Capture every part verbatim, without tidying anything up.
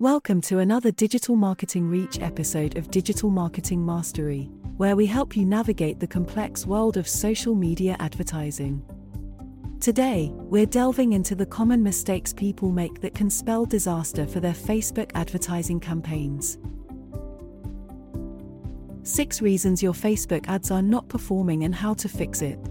Welcome to another Digital Marketing Reach episode of Digital Marketing Mastery, where we help you navigate the complex world of social media advertising. Today, we're delving into the common mistakes people make that can spell disaster for their Facebook advertising campaigns. Six reasons your Facebook ads are not performing and how to fix it.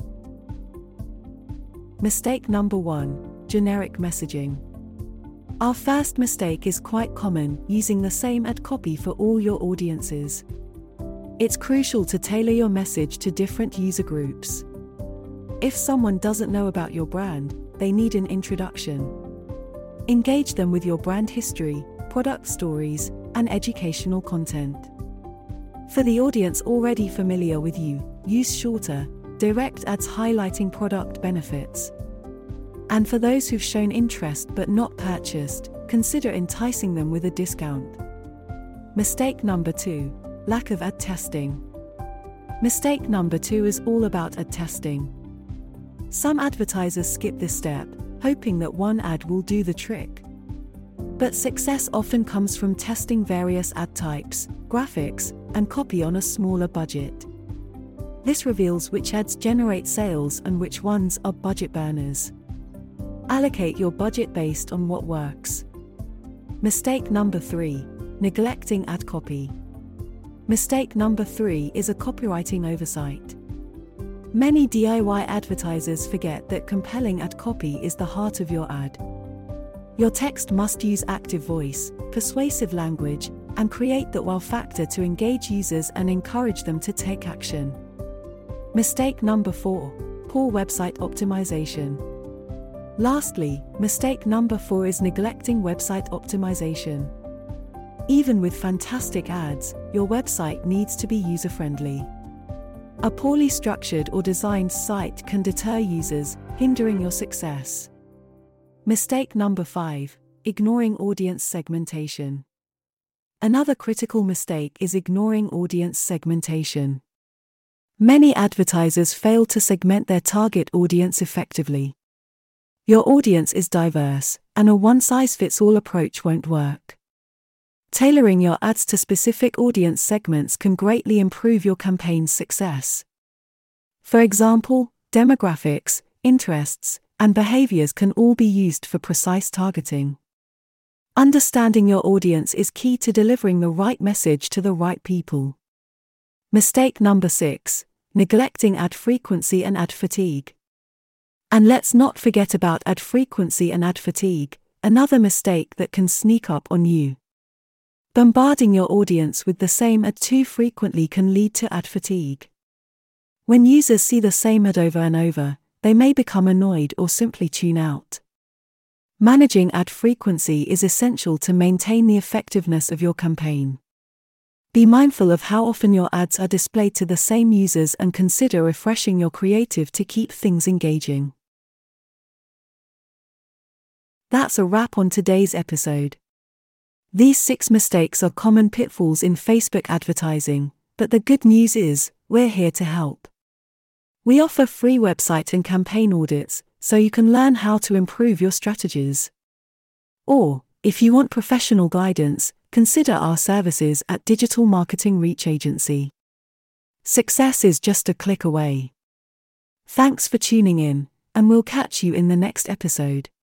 Mistake number one, generic messaging. Our first mistake is quite common, using the same ad copy for all your audiences. It's crucial to tailor your message to different user groups. If someone doesn't know about your brand, they need an introduction. Engage them with your brand history, product stories, and educational content. For the audience already familiar with you, use shorter, direct ads highlighting product benefits. And for those who've shown interest but not purchased, consider enticing them with a discount. Mistake number two, lack of ad testing. Mistake number two is all about ad testing. Some advertisers skip this step, hoping that one ad will do the trick. But success often comes from testing various ad types, graphics, and copy on a smaller budget. This reveals which ads generate sales and which ones are budget burners. Allocate your budget based on what works. Mistake number three, neglecting ad copy. Mistake number three is a copywriting oversight. Many D I Y advertisers forget that compelling ad copy is the heart of your ad. Your text must use active voice, persuasive language, and create that wow factor to engage users and encourage them to take action. Mistake number four, poor website optimization. Lastly, mistake number four is neglecting website optimization. Even with fantastic ads, your website needs to be user-friendly. A poorly structured or designed site can deter users, hindering your success. Mistake number five, ignoring audience segmentation. Another critical mistake is ignoring audience segmentation. Many advertisers fail to segment their target audience effectively. Your audience is diverse, and a one-size-fits-all approach won't work. Tailoring your ads to specific audience segments can greatly improve your campaign's success. For example, demographics, interests, and behaviors can all be used for precise targeting. Understanding your audience is key to delivering the right message to the right people. Mistake number six, neglecting ad frequency and ad fatigue. And let's not forget about ad frequency and ad fatigue, another mistake that can sneak up on you. Bombarding your audience with the same ad too frequently can lead to ad fatigue. When users see the same ad over and over, they may become annoyed or simply tune out. Managing ad frequency is essential to maintain the effectiveness of your campaign. Be mindful of how often your ads are displayed to the same users and consider refreshing your creative to keep things engaging. That's a wrap on today's episode. These six mistakes are common pitfalls in Facebook advertising, but the good news is, we're here to help. We offer free website and campaign audits, so you can learn how to improve your strategies. Or, if you want professional guidance, consider our services at Digital Marketing Reach Agency. Success is just a click away. Thanks for tuning in, and we'll catch you in the next episode.